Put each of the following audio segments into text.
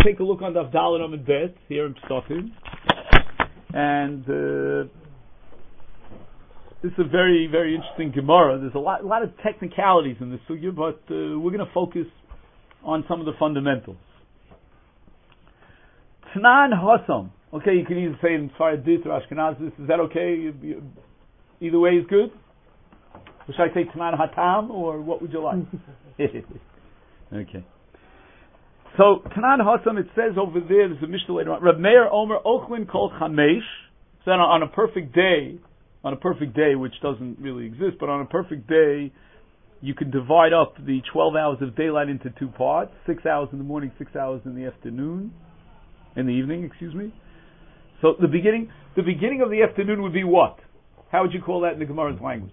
take a look on Daf Dalet Amud Bet here in Pesachim, and this is a very, very interesting Gemara. There's a lot of technicalities in this sugya, but we're going to focus on some of the fundamentals. Tanan Hasam. Okay, you can either say in Sfaradit or Ashkenazis. Is that okay? Either way is good. Or should I say Tanan Hatam, or what would you like? Okay. So Tanan Hasam, it says over there's a Mishnah later on. Reb Meir Omer Ochlin Kol Chamesh. So on a perfect day, which doesn't really exist, but on a perfect day, you can divide up the 12 hours of daylight into two parts: 6 hours in the morning, 6 hours in the evening. Excuse me. So the beginning of the afternoon would be what? How would you call that in the Gemara's language?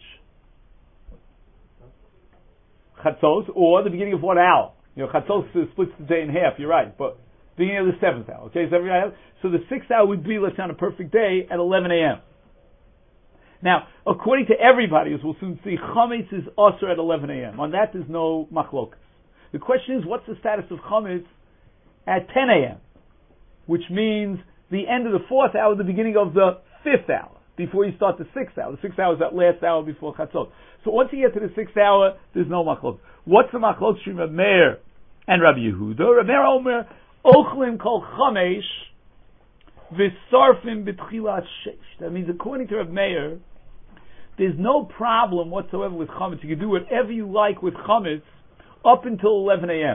Chatzos, or the beginning of what hour? Chatzos splits the day in half. You're right, but beginning of the 7th hour. Okay, so the 6th hour would be, let's say, on a perfect day at 11 a.m. Now, according to everybody, as we'll soon see, chametz is also at 11 a.m. On that, there's no machlokas. The question is, what's the status of chametz at 10 a.m., which means the end of the 4th hour, the beginning of the 5th hour, before you start the 6th hour. The 6th hour is that last hour before chatzot. So once you get to the 6th hour, there's no machlokas. What's the machlokas between Reb Meir and Rabbi Yehuda? Reb Meir Omer, Ochlim kol chamesh, v'sarfim b'tchilat sheish. That means, according to Reb Meir, there's no problem whatsoever with chametz. You can do whatever you like with chametz up until 11 a.m.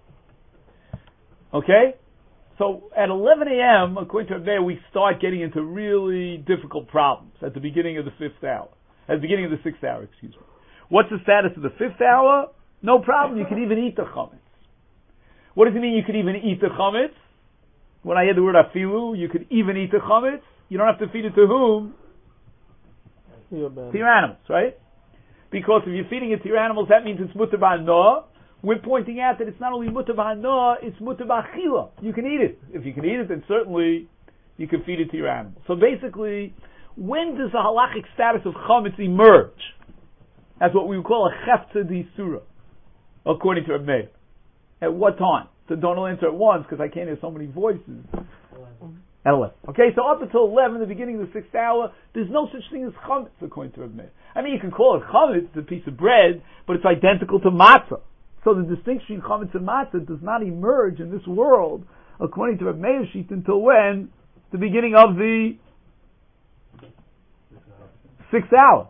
Okay? So at 11 a.m., according to Reb Meir, we start getting into really difficult problems at the beginning of the 5th hour. At the beginning of the 6th hour, excuse me. What's the status of the 5th hour? No problem. You can even eat the chametz. What does it mean you could even eat the chametz? When I hear the word afilu, you could even eat the chametz. You don't have to feed it to whom? To your animals, right? Because if you're feeding it to your animals, that means it's mutar ba'anoah. We're pointing out that it's not only mutar ba'anoah, it's mutar ba'achila. You can eat it. If you can eat it, then certainly you can feed it to your animals. So basically, when does the halachic status of chametz emerge? That's what we would call a chefza d'isura, according to Reb Meir. At what time? So don't all answer at once, because I can't hear so many voices. At 11. Okay, so up until 11, the beginning of the 6th hour, there's no such thing as chametz, according to Reb Meir. I mean, you can call it chametz, it's a piece of bread, but it's identical to matzah. So the distinction between chametz and matzah does not emerge in this world, according to Reb Meir's sheet, until when? The beginning of the 6th hour.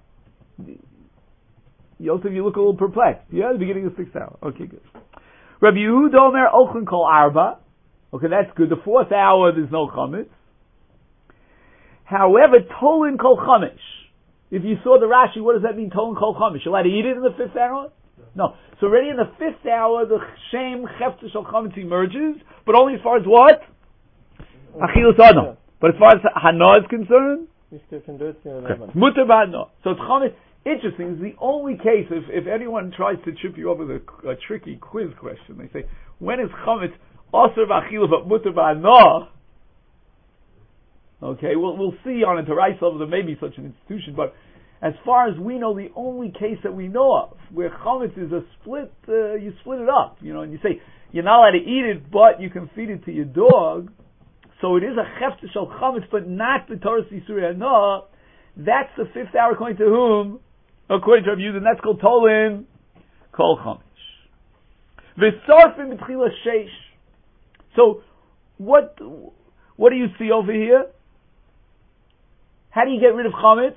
Yosef, you look a little perplexed. Yeah, the beginning of the 6th hour. Okay, good. Rabbi Yehuda Omer Ochlin Kol Arba. Okay, that's good. The 4th hour, there's no chametz. However, Tolin Kol Chamesh. If you saw the Rashi, what does that mean, Tolin Kol Chamesh? You're allowed to eat it in the 5th hour? No. So already in the 5th hour, the Shem Chefta Shel Chametz emerges, but only as far as what? Achilas Adam. But as far as Hana is concerned, Mutar Ba'anoah. So it's chametz. Interesting, it's the only case, if anyone tries to trip you up with a tricky quiz question, they say, when is chametz Aser B'achila but Mutar Ba'anoah? Okay, we'll see on a Terais level there may be such an institution, but as far as we know, the only case that we know of where chametz is a split, you split it up, and you say, you're not allowed to eat it, but you can feed it to your dog, so it is a chefta shel chametz, but not the Torah Yisur Hana. That's the 5th hour, according to whom? According to Rabbi Yehuda, and that's called Tolin Kol Chamesh. V'sarfim b'tchila sheish. So, what do you see over here? How do you get rid of chametz?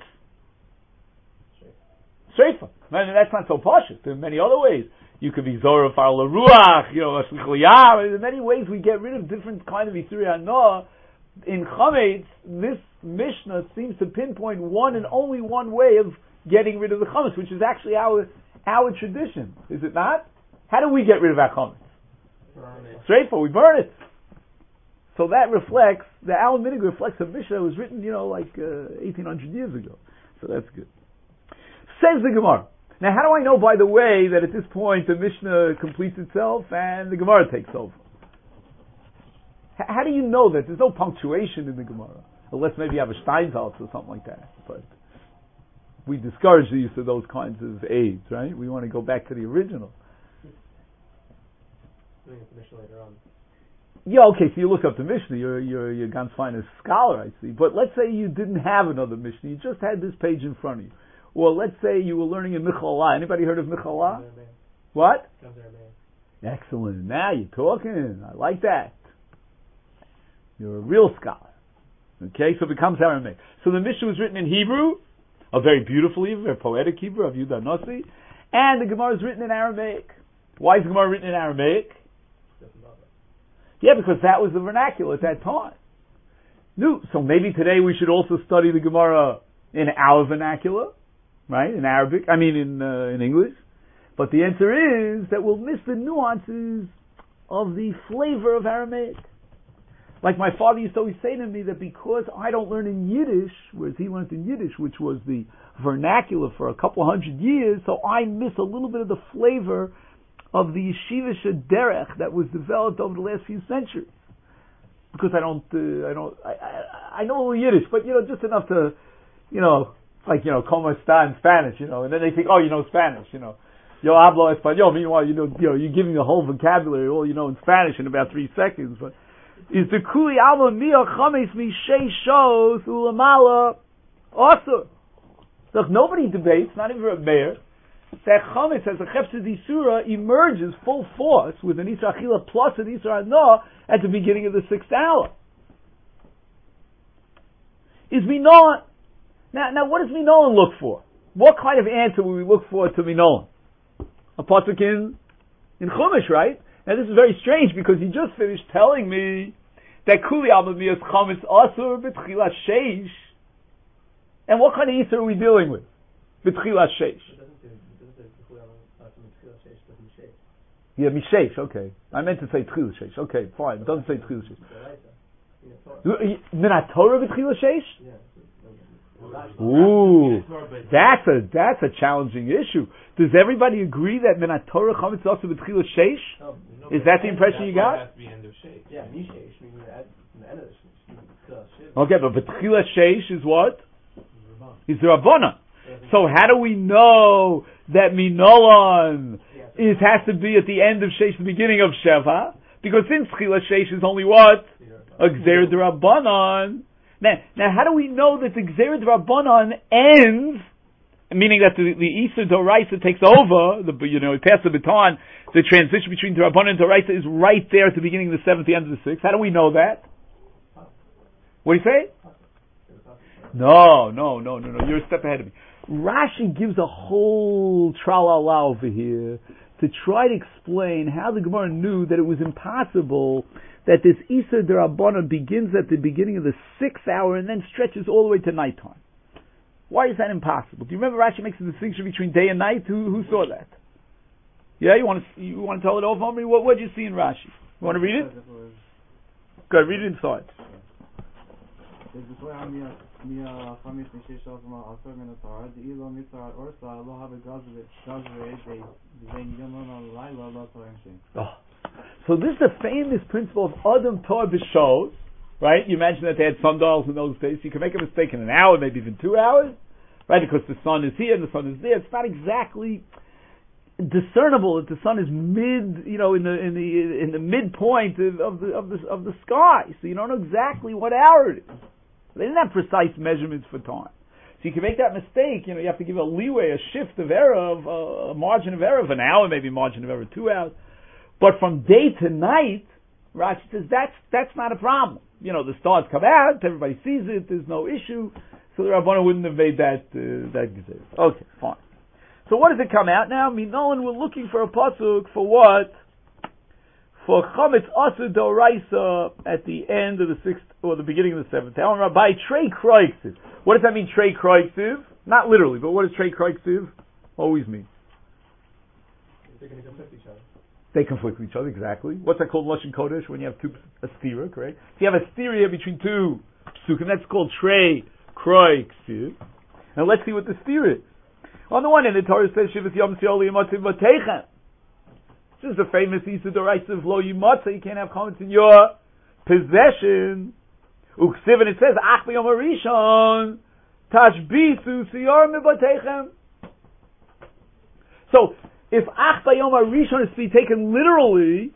Sreifa. That's not so pashut. There are many other ways. You could be Zorah Far L'Ruach, Shlich L'Yam. There are many ways we get rid of different kind of Yisur Hana. In chametz, this Mishnah seems to pinpoint one and only one way of getting rid of the chametz, which is actually our tradition, is it not? How do we get rid of our chametz? Straightforward, we burn it. So that reflects, the Al Minig reflects a Mishnah that was written, 1800 years ago. So that's good. Says the Gemara. Now, how do I know, by the way, that at this point the Mishnah completes itself and the Gemara takes over? How do you know that? There's no punctuation in the Gemara, unless maybe you have a Steinsaltz or something like that. But we discourage the use of those kinds of aids, right? We want to go back to the original. Doing the Mishnah later on. Yeah, okay, so you look up the Mishnah, you're a ganz fine scholar, I see. But let's say you didn't have another Mishnah, you just had this page in front of you. Or let's say you were learning in Michalah. Anybody heard of Michalah? What? Excellent. Now you're talking. I like that. You're a real scholar. Okay, so it becomes Aramaic. So the Mishnah was written in Hebrew, a very beautiful Hebrew, a very poetic Hebrew of Yudah Nossi, and the Gemara is written in Aramaic. Why is the Gemara written in Aramaic? Yeah, because that was the vernacular at that time. No, so maybe today we should also study the Gemara in our vernacular, right? In Arabic, in English. But the answer is that we'll miss the nuances of the flavor of Aramaic. Like my father used to always say to me that because I don't learn in Yiddish, whereas he learned in Yiddish, which was the vernacular for a couple hundred years, so I miss a little bit of the flavor of the yeshiva derech that was developed over the last few centuries. Because I know a little Yiddish, but just enough to, como está in Spanish, and then they think, oh, you know Spanish, yo hablo español. Meanwhile, you're giving the whole vocabulary, all in Spanish in about 3 seconds. But is the kuli alma mia chames mi sheishos ulamala also? Look, nobody debates, not even a mayor, that chametz as a chefzid isura emerges full force with an isra achila plus an isra hana at the beginning of the 6th hour. Is minolan now? What does minolan look for? What kind of answer will we look for to minolan? A pasuk in Chumash, right? Now this is very strange because he just finished telling me that kuli alma mias chametz asur b'tchilas sheish, and what kind of isra are we dealing with? B'tchilas sheish. Yeah, Mishesh, okay. I meant to say Tchil Sheish. Okay, fine. It doesn't say Tchil Sheish. Minat Torah b'Tchil Sheish? Ooh, that's a challenging issue. Does everybody agree that Minat Torah chametz also b'Tchil Sheish? Is that the impression you got? Yeah, Mishesh, meaning the end of the Sheish. Okay, but b'Tchil Sheish is what? Is the Rabbana. So how do we know that Minolan has to be at the end of Sheish, the beginning of Sheva? Because since Tchila Sheish is only what? A Gzeir D'Rabbanan. Now how do we know that the Gzeir D'Rabbanan ends, meaning that the Isur D'Oraisa takes over, you pass the baton, the transition between D'Rabbanan and D'Oraisa is right there at the beginning of the 7th, the end of the 6th. How do we know that? What do you say? No, you're a step ahead of me. Rashi gives a whole tralala over here to try to explain how the Gemara knew that it was impossible that this Isur D'Rabbanan begins at the beginning of the 6th hour and then stretches all the way to nighttime. Why is that impossible? Do you remember Rashi makes a distinction between day and night? Who saw that? Yeah, you want to tell it over on me? What did you see in Rashi? You want to read it? Go read it inside. So this is the famous principle of Adam Tor B'Shos, right? You mentioned that they had sundials in those days. You can make a mistake in an hour, maybe even 2 hours, right? Because the sun is here and the sun is there. It's not exactly discernible that the sun is in the midpoint of the sky. So you don't know exactly what hour it is. They didn't have precise measurements for time. So you can make that mistake, you have to give a leeway, a shift of error, a margin of error of an hour, maybe margin of error 2 hours. But from day to night, Rashi says that's not a problem. The stars come out, everybody sees it, there's no issue, so the Rabbana wouldn't have made that gazelle. Okay, fine. So what does it come out now? Minolan, we're looking for a pasuk for what? For chametz asur d'oraisa at the end of the 6th or the beginning of the 7th hour. Rabbi trei kroiksiv. What does that mean? Trei kroiksiv? Not literally, but what does trei kroiksiv always mean? They're going to conflict each other. They conflict with each other, exactly. What's that called, Lashon Kodesh, when you have a stira, correct? If you have a stira here between two psukim, that's called trei kroiksiv. Now let's see what the stira is. On the one hand, the Torah says Shivas Yom Tziyoli Yimotziv Vatechem. This is the famous Isur D'Oraisa of Lo Yimotza. You can't have comments in your possession. Uksiv, and it says Ach B'Yom Harishon Tashbisu Siyor Mivatechem. So if Ach B'Yom Harishon is to be taken literally,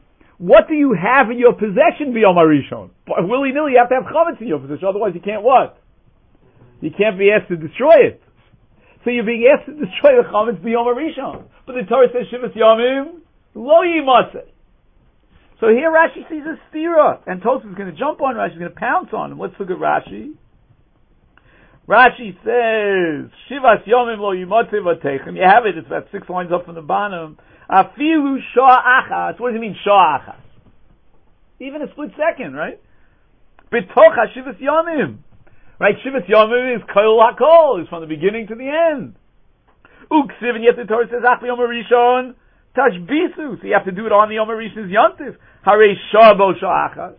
What do you have in your possession b'yom harishon? Willy-nilly, you have to have chametz in your possession, otherwise you can't what? You can't be asked to destroy it. So you're being asked to destroy the chametz b'yom harishon. But the Torah says shivas yomim lo yimatzeh. So here Rashi sees a stira, and Tosfos is going to jump on Rashi, is going to pounce on him. Let's look at Rashi. Rashi says, Shivas Yomim lo yimotze v'teichem. You have it, it's about 6 lines up from the bottom. Afilu shah achas. What does it mean, shah achas? Even a split second, right? B'toch ha-shivas Yomim. Right, Shivas Yomim is kol hakol, is from the beginning to the end. Uksiv, and yet the Torah says, Ach Yom Rishon, Tashbisu. So you have to do it on the Yom Rishon's Yontif. Harei shah bo shah achas.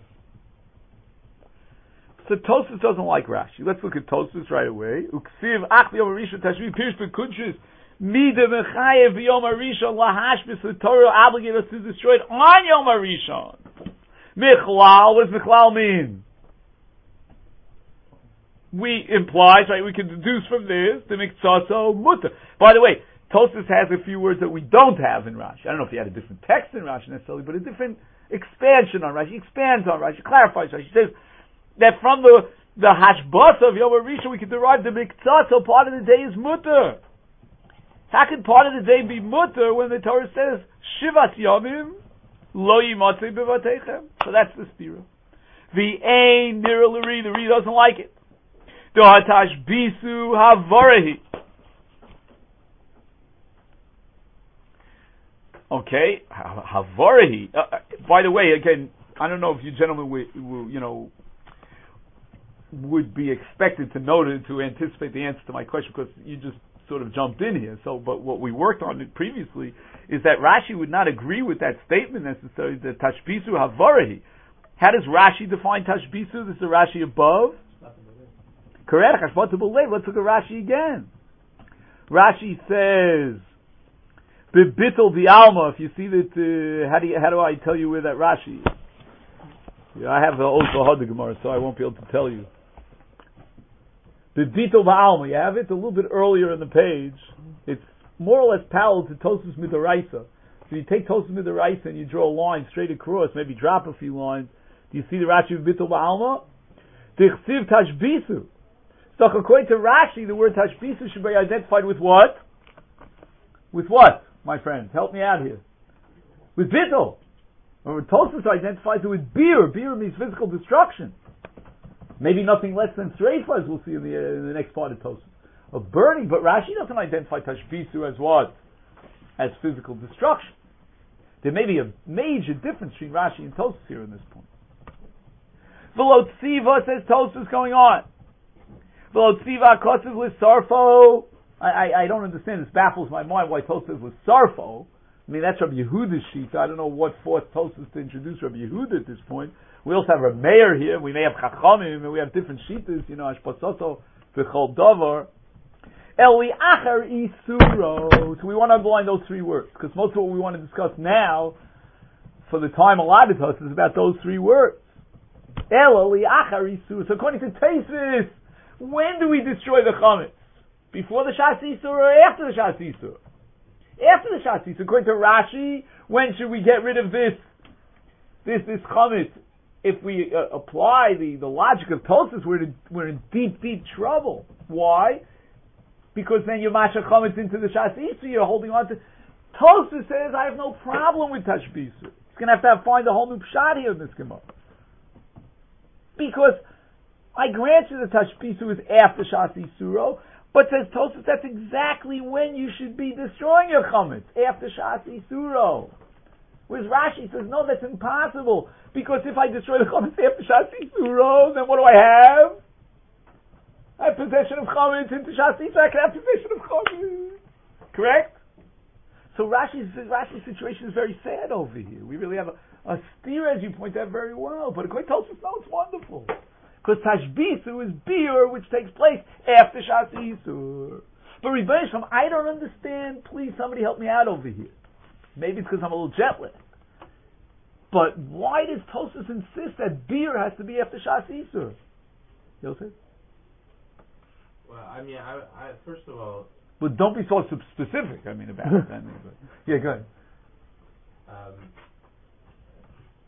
So Tosfos doesn't like Rashi. Let's look at Tosfos right away. Uksiv ach yom harishon tashvi pirish b'kunshis mida mechayev yom harishon lahashbis. The Torah obligated us to destroy it on Yom Harishon. Michlal. What does Michlal mean? We implies, right? We can deduce from this the miktsatso mutter. By the way, Tosfos has a few words that we don't have in Rashi. I don't know if he had a different text in Rashi necessarily, but a different expansion on Rashi. He expands on Rashi, clarifies Rashi. He says that from the hashbasa of Yom Harishon we can derive the miktzah, so part of the day is mutter. How can part of the day be mutter when the Torah says Shivas Yomim lo yimatzei bevateichem? So that's the stira. The ein nira l'ri, the Ri doesn't like it. Do hatash bisu havorahi. Okay, havorahi. By the way, again, I don't know if you gentlemen would be expected to know to anticipate the answer to my question, because you just sort of jumped in here. So, but what we worked on previously is that Rashi would not agree with that statement necessarily, that tashbisu havarahi. How does Rashi define tashbisu? This is the Rashi above. Correct. Let's look at Rashi again. Rashi says, "Bibittel v'alma." If you see that, how do I tell you where that Rashi is? Yeah, I have the old Bahad Gemara, so I won't be able to tell you. Bibittel v'alma. You have it a little bit earlier in the page. It's more or less parallel to Tosfos Midaraisa. So you take Tosfos Midaraisa and you draw a line straight across, maybe drop a few lines. Do you see the Rashi Bibittel v'alma? Dichsiv tashbisu. So according to Rashi, the word tashbisu should be identified with what? With what, my friends? Help me out here. With bittul. When Tosfos identifies it with beer. Beer means physical destruction. Maybe nothing less than sreifa, as we'll see in the next part of Tosfos. Of burning, but Rashi doesn't identify tashbisu as what? As physical destruction. There may be a major difference between Rashi and Tosfos here in this point. V'lo tziva, says Tosfos going on. V'lo tziva kosiv l'sarfo. I don't understand, this baffles my mind why Tosfos was sarfo. I mean, that's Rabbi Yehuda's sheet. I don't know what forced Tosfos to introduce Rabbi Yehuda at this point. We also have a mayor here. We may have chachamim, and we have different sheetas, ashpasoto v'chol davar. Eli achar isuro. So we want to underline those 3 words, because most of what we want to discuss now, for the time allotted to us, is about those 3 words. Eli achar isuro. So according to Tosfos, when do we destroy the chametz? Before the Shas Isur or after the Shas Isur? After the Shas Isur. According to Rashi, when should we get rid of this chametz? If we apply the logic of Tosfos, we're in deep trouble. Why? Because then you masha chametz into the Shas Isur, you're holding on to. Tosfos says, I have no problem with tashbisu. He's going to have to find a whole new pshat here in this Gemara. Because I grant you the tashbisu is after Shas Isuro, but says Tosfos, that's exactly when you should be destroying your chametz, after Shas Isuro. Whereas Rashi says, no, that's impossible, because if I destroy the chametz after Shas Isuro, then what do I have? I have possession of chametz into Shas Isuro, I can have possession of chametz. Correct? So Rashi's situation is very sad over here. We really have a steer, as you point out very well, but according to Tosfos, no, it's wonderful. Because tashbisu is beer, which takes place after Shas Isur. But Rebbeinu Shalom, I don't understand. Please, somebody help me out over here. Maybe it's because I'm a little jet-lagged. But why does Tosfos insist that beer has to be after Shas Isur? Yosef? Well, I mean, I first of all... But don't be so specific, about it. Yeah, go ahead.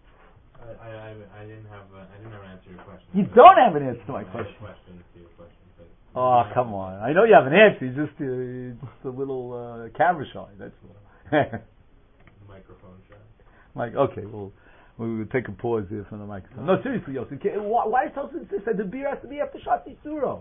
I didn't have an answer to your question. You don't have an answer to my I have question. a question to your question. But Oh, come on. I know you have an answer. You're just a little camera shy. That's all. Microphone shot. Like, okay, well, we'll take a pause here from the microphone. No, seriously, Yosef. Why does Tosa insist that the beer has to be after Shati Suro?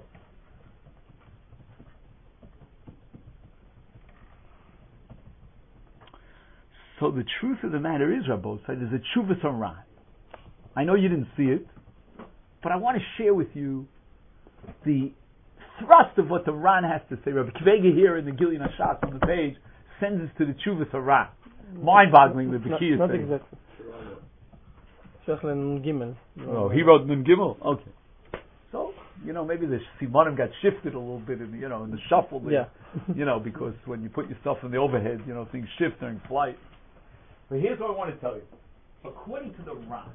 So the truth of the matter is, Rabbosai, there's a Chuvas Ran. I know you didn't see it, but I want to share with you the thrust of what the Ran has to say. Rabbi Kvega here in the Gilyon HaShatz on the page sends us to the Chuvas Ran. Mind-boggling that the key is not saying. exactly. Shechlen Gimel. Oh, he wrote Nun Gimel? Okay. So, maybe the Simanim got shifted a little bit in the shuffle there. Yeah. Because when you put yourself in the overhead, things shift during flight. But here's what I want to tell you. According to the Ran,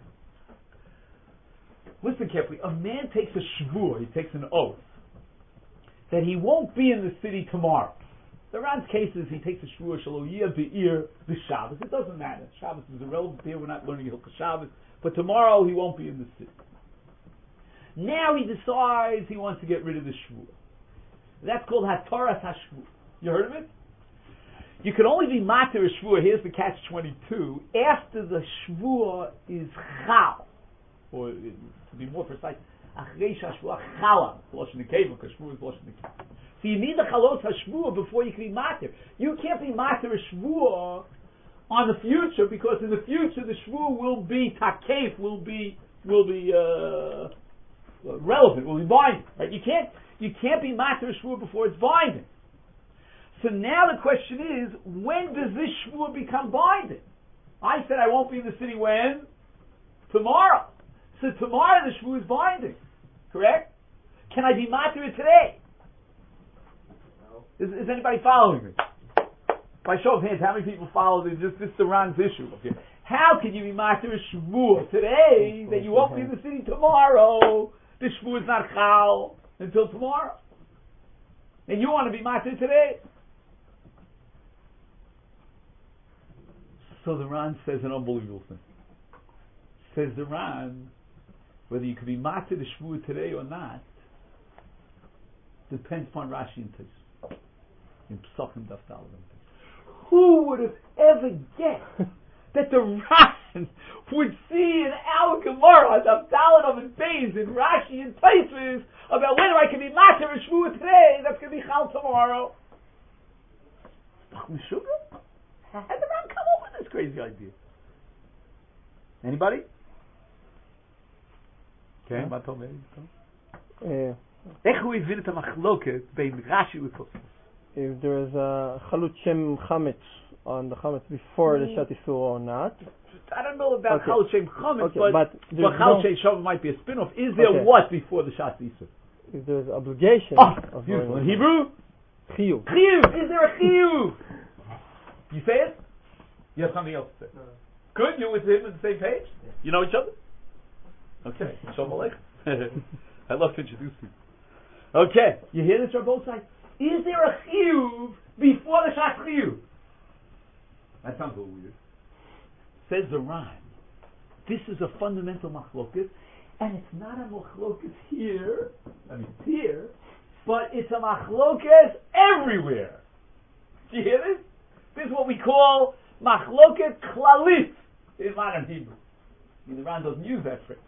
listen carefully, a man takes a shvur, he takes an oath, that he won't be in the city tomorrow. The Ran's case is he takes a shvur, shaloyah be'ir b'Shabbos. It doesn't matter. Shabbos is irrelevant here, we're not learning Hilchos Shabbos. But tomorrow he won't be in the city. Now he decides he wants to get rid of the shvur. That's called Hataras HaShvur. You heard of it? You can only be matir a shvur, here's the catch-22, after the shvur is chal. Or, to be more precise, achrei shashvur chala. Loshen nekeva, because shvur is loshen nekeva. So you need the chalos hashvur before you can be matir. You can't be matir a shvur on the future, because in the future the shvur will be takef, will be relevant, will be binding. Right? You can't be matir a shvur before it's binding. So now the question is, when does this shvur become binding? I said I won't be in the city when? Tomorrow. So tomorrow the shvur is binding. Correct? Can I be matir it today? No. Is anybody following me? By show of hands, how many people follow this? This is the Ran's issue. Okay. How can you be matir a shvur today that you won't be in the city tomorrow? The shvur is not chal until tomorrow. And you want to be matir today? So the Ran says an unbelievable thing. Says the Ran, whether you can be matir the shvur today or not, depends upon Rashi and Tais. In Pesachim Daf Daled. Who would have ever guessed that the Ran would see in our Gemara, Daf Daled of Beis, in Rashi and Tais, about whether I can be matir a shvur today that's going to be chal tomorrow? How did the Ran come up with this crazy idea? Anybody? Okay, if there is a Chalut Shem Chametz on the Chametz before the Shati Suro or not. I don't know about Chalut Shem Chametz, but Chalut Shem Shavuot might be a spin-off. Is there what before the Shati Suro? If there is obligation of beautiful. In Hebrew? Chiyuv. Chiyuv. Is there a Chiyuv? You say it? You have something else to say. Good? You're with him on the same page? Yeah. You know each other? Okay. Shalom Aleichem. I love to introduce you. Okay. You hear this, Rabbosai? Is there a chiyuv before the Shas chiyuv? That sounds a little weird. Says the Ran, this is a fundamental machloket, and it's not a machloket here, it's here, but it's a machloket everywhere. Do you hear this? This is what we call machloket klalit in modern Hebrew. The Ran doesn't use that phrase.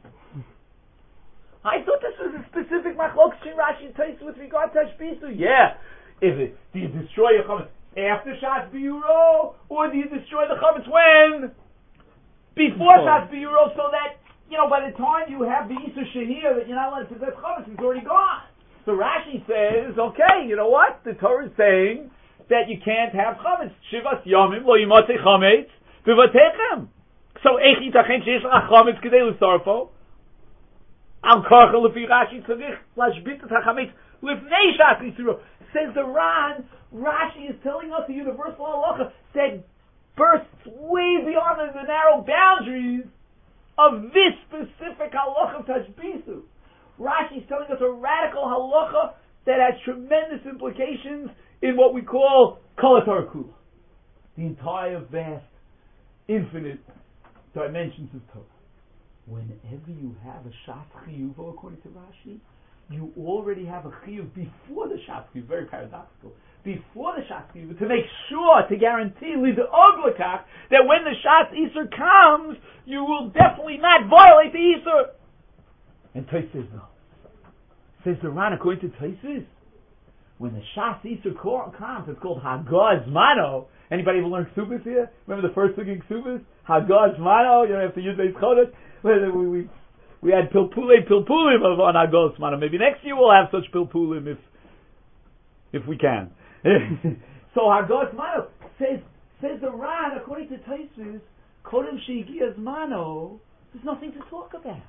I thought this was a specific machloket in Rashi and Tais with regard to Hashpisu. Yeah. Do you destroy your chametz after Shas Biuro, or do you destroy the chametz when? Before Shas Biuro, so that, by the time you have the Isur Shehir that you're not allowed to possess chametz, it's already gone. So Rashi says, okay, you know what? The Torah is saying that you can't have chametz. Shivas yomim lo yimotze chametz b'vatechem. So eich yitachen sheish lach chametz k'dei l'sarfo. Al karcha lefi Rashi tzarich lashbit et hachametz lifnei Shas Yisuro. Says the Ran, Rashi is telling us a universal halacha that bursts way beyond the narrow boundaries of this specific halacha of Tashbisu. Rashi is telling us a radical halacha that has tremendous implications in what we call Kol HaTorah Kula, the entire vast, infinite dimensions of Torah. whenever you have a Shas Chiyuvo, according to Rashi, you already have a Chiyuv before the Shas Chiyuv. Very paradoxical. Before the Shas Chiyuv, to make sure, to guarantee, Lida Oglakach, that when the Shas Isur comes, you will definitely not violate the Isur. And Tais says no. Says the Ran, according to Tais, when the Shas Isur comes, it's called Hagaz Mano. Anybody ever learn Ksubas here? Remember the first singing Ksubas? Hagaz Mano, you don't have to use Beis Chodesh. We had Pilpulim on Hagaz Mano. Maybe next year we'll have such Pilpulim if we can. So Hagaz Mano says the Ran, according to Tais, Kodem Sheigiyaz Mano, there's nothing to talk about.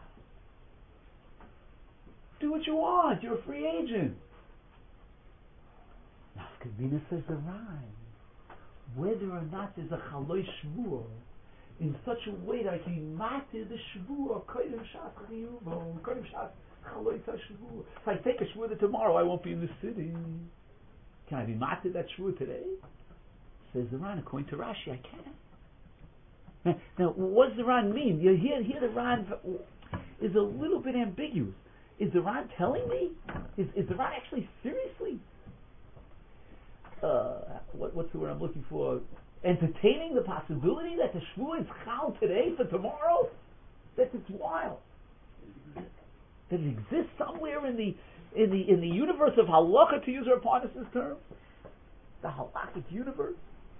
Do what you want. You're a free agent. Nafkamina, says the Ran, whether or not there's a Chaloi Shvuah in such a way that I can matir the Shvuah, Kodem Shas Chiyuvo, Kodem Shas Chaloi Shvuah. If I take a Shvuah that tomorrow I won't be in the city, can I be matir that Shvuah today? Says the Ran, according to Rashi, I can. Now, what does the Ran mean? You hear the Ran is a little bit ambiguous. Is the Ran telling me? Is the Ran actually seriously? What's the word I'm looking for? Entertaining the possibility that the Shvuah is Chal today for tomorrow? It's wild. That it exists somewhere in the universe of Halacha, to use our Parnassus term, the Halachic universe.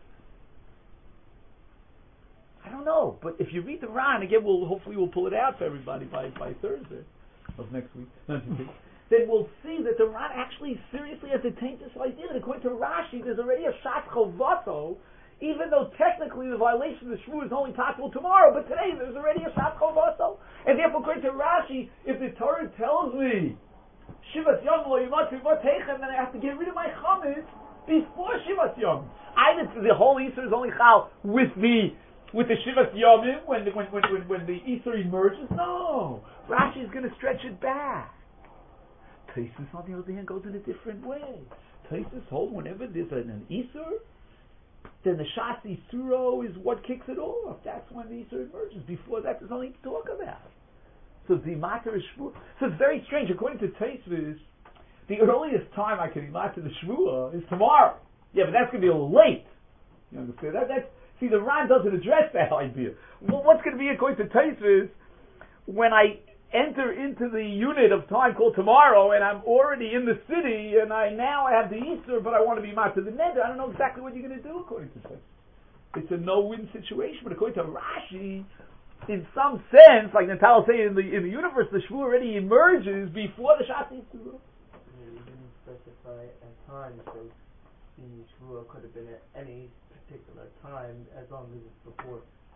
I don't know, but if you read the Ran again, hopefully we'll pull it out for everybody by Thursday of next week. Then we'll see that the Ran actually seriously entertains this idea that according to Rashi, there's already a Shas Chovato, even though technically the violation of the Shvuah is only possible tomorrow, but today there's already a Shas Chovato. And therefore, according to Rashi, if the Torah tells me, Shivat Yom lo yimatu v'teichem, then I have to get rid of my chametz before Shivat Yom. Either the whole Easter is only chal with the Shivat Yomim when the Easter emerges. No, Rashi is going to stretch it back. Taisus, on the other hand, goes in a different way. Taisus hold whenever there's an Easter, then the Shas Isuro is what kicks it off. That's when the Easter emerges. Before that, there's nothing to talk about. So the Matar Shvuah. So it's very strange. According to Taisus, the earliest time I can Matar the Shvuah is tomorrow. Yeah, but that's going to be a little late. You understand? See, the Ran doesn't address that idea. Well, what's going to be according to Taisus when I enter into the unit of time called tomorrow, and I'm already in the city, and I have the Easter, but I want to be marked to the Neder. I don't know exactly what you're going to do according to Taisus. It's a no-win situation, but according to Rashi, in some sense, like Natal will say, in the universe, the Shvuah already emerges before the Shas Easter. You didn't specify a time, so the Shvuah could have been at any particular time, as long as it's before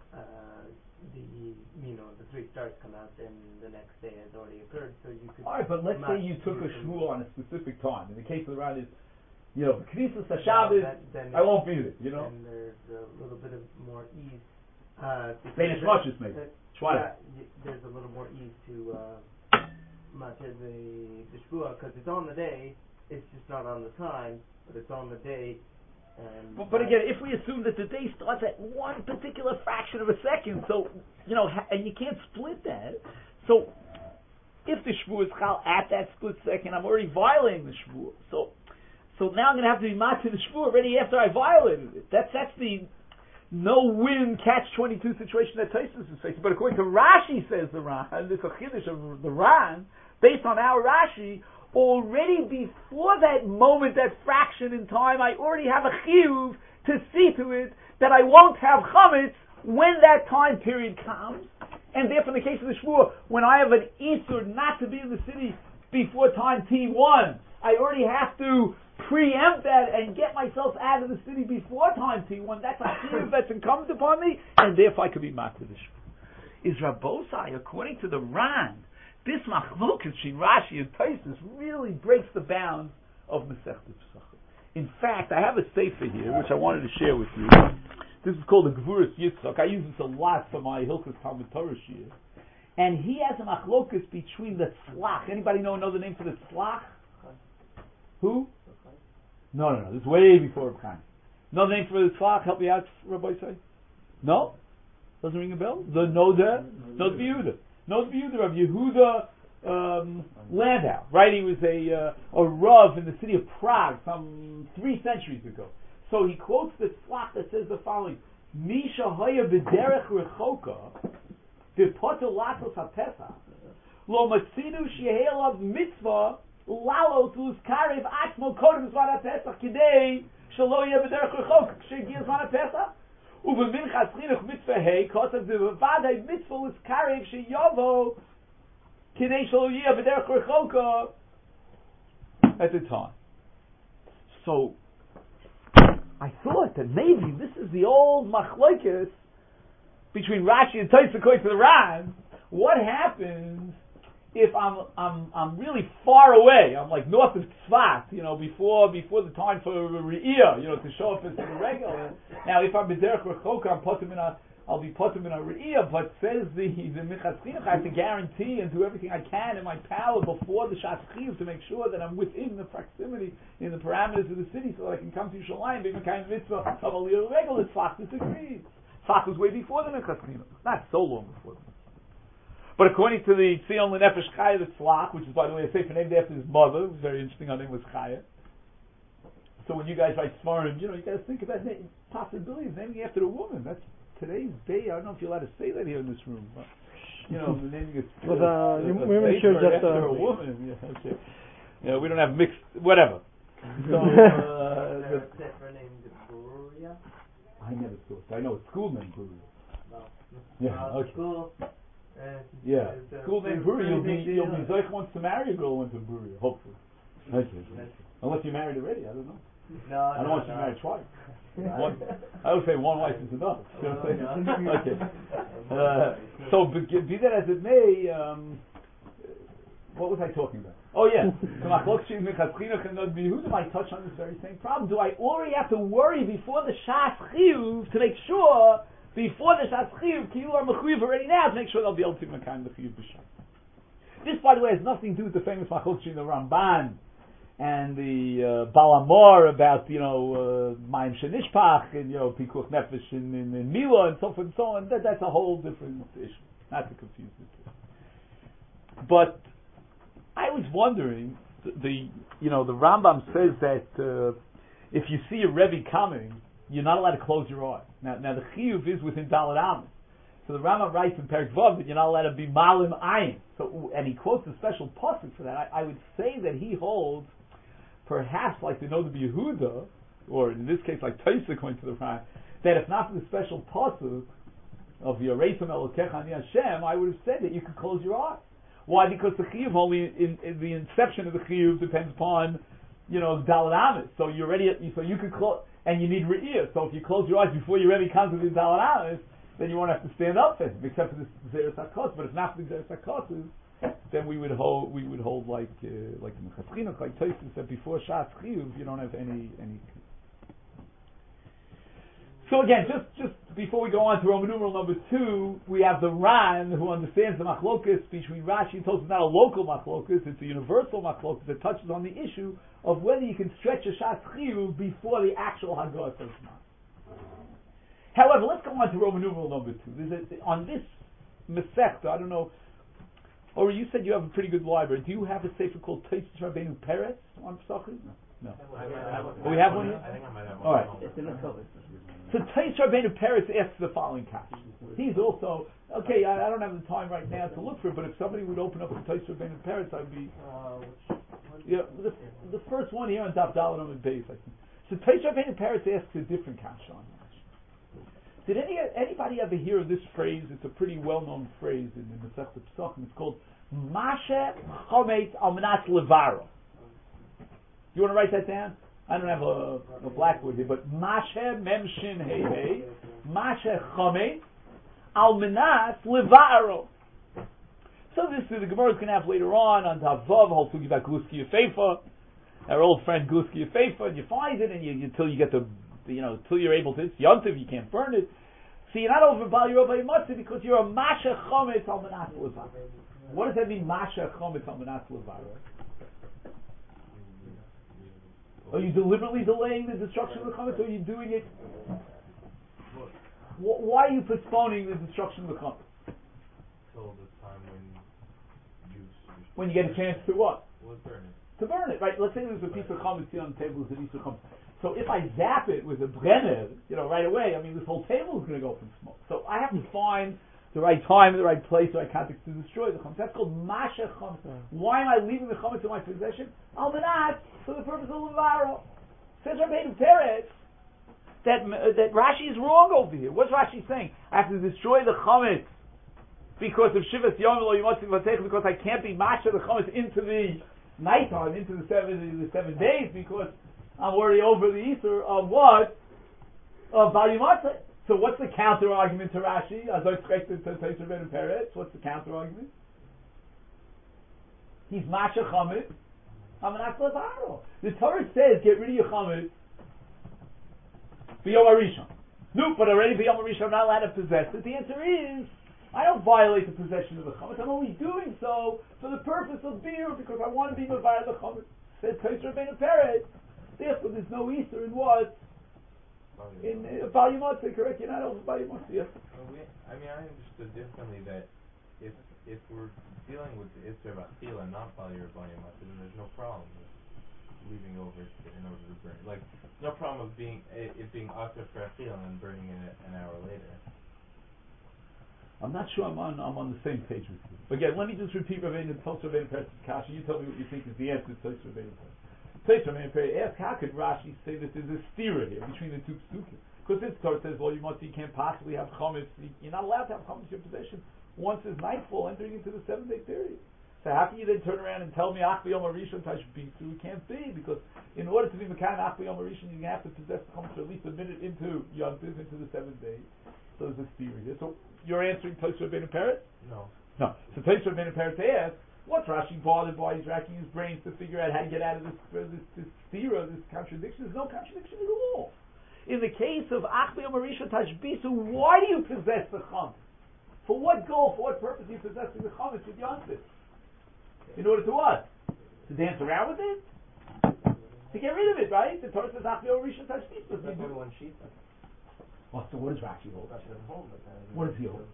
the 3 stars come out, then the next day has already occurred, so you could... Alright, but let's say you took a Shvuah on a specific time. In the case of the Ran is, Knesset HaShabbos, I won't be there, And there's a little bit of more ease. Benish Moshes, maybe. There's a little more ease to matir the Shvuah, because it's on the day, it's just not on the time, but it's on the day. But again, if we assume that the day starts at one particular fraction of a second, so, and you can't split that, so if the Shvuah is chal at that split second, I'm already violating the Shvuah. So now I'm going to have to be matir the Shvuah already after I violated it. That's the no-win catch-22 situation that Taisus is facing. But according to Rashi, says the Ran, this is a chiddush of the Ran, based on our Rashi, already before that moment, that fraction in time, I already have a chiyuv to see to it that I won't have chametz when that time period comes. And therefore, in the case of the Shvuah, when I have an Isur not to be in the city before time T1, I already have to preempt that and get myself out of the city before time T1. That's a chiyuv that's incumbent upon me, and therefore I could be matir the Shvuah. Is Rabbosai, according to the Ran, this machlokas between Rashi and Taisus really breaks the bounds of Masechta Pesachim. In fact, I have a sefer here which I wanted to share with you. This is called the Gevuras Yitzchak. I use this a lot for my Hilchos Talmud Torah shir. And he has a machlokas between the tzlach. Anybody know another name for the tzlach? Who? No. This is way before Reb Chaim. Another name for the tzlach? Help me out, Rabbi Say. No? Doesn't ring a bell? The Noda Yehuda. Knows Yehuda, Rabbi Yehuda Landau, right? He was a Rav in the city of Prague some 3 centuries ago. So he quotes the tzlach that says the following: Misha haya b'derech rechoka v'potel latos hapesach lo matzinu sheyeh alav mitzvah lalo tus karev atzmo kodem zman hapesach kidei shelo yeh b'derech rechoka kshegiya zman hapesach u'b'minchas chinuch mitzvah hey kosav v'vadai mitzvah lis karev sheyovo kidei shelo yeh b'derech rechoka at the time. So I thought that maybe this is the old machlokes between Rashi and Tosfos according to the Ran. What happens if I'm really far away? I'm like north of Tzfat, before the time for Re'iyah, to show up as a regular. Now, if I'm b'derech rechoka, I'll be potem in a Re'iyah, but says the Minchas Chinuch, I have to guarantee and do everything I can in my power before the Shas Chiyuv to make sure that I'm within the proximity, in the parameters of the city, so that I can come to Yerushalayim, be Mekayim Mitzvah of Aliyah Regel. Tzfach disagrees. Tzfach was way before the Minchas Chinuch, not so long before them. But according to the Tzion L'Nefesh Chaya, the Tzlach, which is, by the way, a sefer named after his mother, very interesting, her name was Chaya. So when you guys write Smarim, you got to think about possibilities naming after a woman. That's today's day. I don't know if you're allowed to say that here in this room. But, naming a women sure just after a woman. Yeah, okay. We don't have mixed whatever. So sefer named Bruria. I never saw it. I know a school named Bruria. No. Yeah. Okay. School. School named Bruria. You'll be Zoich wants to marry a girl who went to Bruria. Hopefully. Okay. Unless you're married already. I don't know. No, I don't want you to marry twice. I would say one wife is enough. Okay. So be that as it may, what was I talking about? Oh yeah, Yehuda might touch on this very same problem. Do I already have to worry before the Shas Chiyuv to make sure before the Shas Chiyuv Kiyu are mechuyev already now to make sure they'll be able to Mekayim the Chiyuv b'Shabbat? This, by the way, has nothing to do with the famous machlokes in the Ramban and the Balamor about Mayim Shenishpach and Pikuach Nefesh in Mila and so forth and so on. That's a whole different issue. Not to confuse the two. But I was wondering, the Rambam says that if you see a Rebbe coming, you're not allowed to close your eyes. Now the Chiyuv is within Dalet Amos. So the Rambam writes in Perek Vav that you're not allowed to be Malim Ayin. So, and he quotes a special pasuk for that. I would say that he holds, perhaps like the Noda Yehuda, or in this case like Tosfos according to the Ran, that if not for the special pasuk of Yoreisam Elokecha Ani Hashem, I would have said that you could close your eyes. Why? Because the Chiyuv only in the inception of the Chiyuv depends upon Dalet Amos. So you're ready. So you could close, and you need Re'iyah. So if you close your eyes before your Rebbe comes with the Dalet Amos, then you won't have to stand up for him, except for this Zeres HaKos. But if not for the Zeres HaKos, then we would hold like the Minchas Chinuch, like Tosfos said before Shas Chiyuv, you don't have any. So again, just before we go on to Roman numeral number 2, we have the Ran who understands the machlokus between Rashi and Tosfos. It's not a local machlokus; it's a universal machlokus that touches on the issue of whether you can stretch a Shas Chiyuv before the actual Haggadah of Zman. However, let's go on to Roman numeral number 2. On this Masechta, I don't know. Or you said you have a pretty good library. Do you have a sefer called Tosfos Rabbeinu Peretz on Pesachim? No. We have one here? I think I might have one. All right. It's in the cover. So Tosfos Rabbeinu Peretz asks the following question. He's also, okay, I don't have the time right now to look for it, but if somebody would open up the Tosfos Rabbeinu Peretz, I'd be... the first one here on Daf Dalet Amud Beis, I think. So Tosfos Rabbeinu Peretz asks a different question on that. Did anybody ever hear of this phrase? It's a pretty well-known phrase in the Masechta Pesachim. It's called Mashe Chometz Al Manas Levaro. You want to write that down? I don't have a blackboard here, but Mashe Mem Shin Hei Hei Mashe Chometz Al Manas Levaro. So this is the Gemara is going to have later on Tavav, whole talking about Gluski Yefeifa, our old friend Gluski Yefeifa, and you find it, and until you get the until you're able to, it's Yontiv, you can't burn it. So you're not over Bal Yerobay Matzah because you're a Masha Chometz Al Manas Levaro. What does that mean, Masha Chometz Al Manas Levaro? Are you deliberately delaying the destruction of the Chometz, or are you doing it? Why are you postponing the destruction of the Chometz? until the time when you get a chance to what? We'll burn it. To burn it, right? Let's say there's a piece of chametz on the table, there's an Isur chametz. So if I zap it with a brenner, right away, I mean, this whole table is going to go from smoke. So I have to find the right time, the right place, the right context to destroy the chametz. That's called masha chametz. Why am I leaving the chametz in my possession? Almanat, for the purpose of levaro. Says Rabbeinu Peretz that Rashi is wrong over here. What's Rashi saying? I have to destroy the chametz because of Shivas Yom Lo Yimotzi Vatech, because I can't be masha the chametz into the nighttime, into the 7 days, because I'm already over the Easter of what? Of Vayimatzeh. So what's the counter argument to Rashi? As I expected to say to Rabbeinu Peretz, what's the counter argument? He's masha chametz. The Torah says, get rid of your chametz b'yom harishon. No, but already b'yom harishon I'm not allowed to possess it. The answer is, I don't violate the possession of the chametz. I'm only doing so for the purpose of beer, because I want to be mevayer the chametz. Says Rabbeinu Peretz. Therefore, there's no Easter in what? In Bal Yomotze, correct? You're not over Bal Yomotze, yes? I understood differently that if we're dealing with the Easter of Achila, not Bal Yomotze, then there's no problem with leaving over in order to burn. Like, no problem of it being Asher for Achila and then burning it an hour later. I'm not sure I'm on the same page with you. But again, let me just repeat Rabbeinu Peretz's kasha. You tell me what you think is the answer to Rabbeinu Peretz. Rabbeinu Peretz asks, how could Rashi say that there's a stira here between the two psukim? Because this Torah says, well, you can't possibly have chametz. You're not allowed to have chametz in your possession once it's nightfall, entering into the 7-day period. So how can you then turn around and tell me Ach b'yom harishon tashbisu? It can't be, because in order to be mekan Ach b'yom harishon, you're going to have to possess the chametz for at least a minute into Yom Tov, into the 7 days. So there's a stira here. So you're answering Tosfos Rabbeinu Peretz? No. So Tosfos Rabbeinu Peretz asks, what's Rashi bothered by? He's racking his brains to figure out how to get out of this stira, this contradiction. There's no contradiction at all. In the case of Ach b'yom harishon tashbisu, why do you possess the chametz? For what goal? For what purpose are you possessing the chametz with Yom Tov? In order to what? To dance around with it? To get rid of it, right? The Torah says Ach b'yom harishon tashbisu. That's only one sheet. Well, so what does Rashi hold? Rashi doesn't hold, but what does he hold?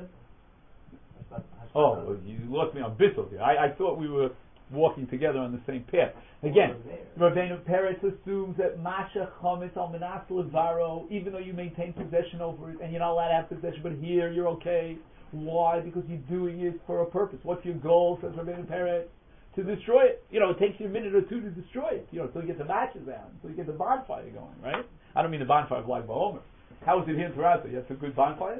Oh, you lost me on Bissell here. I thought we were walking together on the same path. Again, Rabbeinu Peretz assumes that Masha Chametz al Menas Levaro, even though you maintain possession over it, and you're not allowed to have possession, but here you're okay. Why? Because you're doing it for a purpose. What's your goal, says Rabbeinu Peretz? To destroy it. It takes you a minute or two to destroy it, until you get the matches out, until you get the bonfire going, right? I don't mean the bonfire of Lag BaOmer. How was it here in Toronto? You had some good bonfires?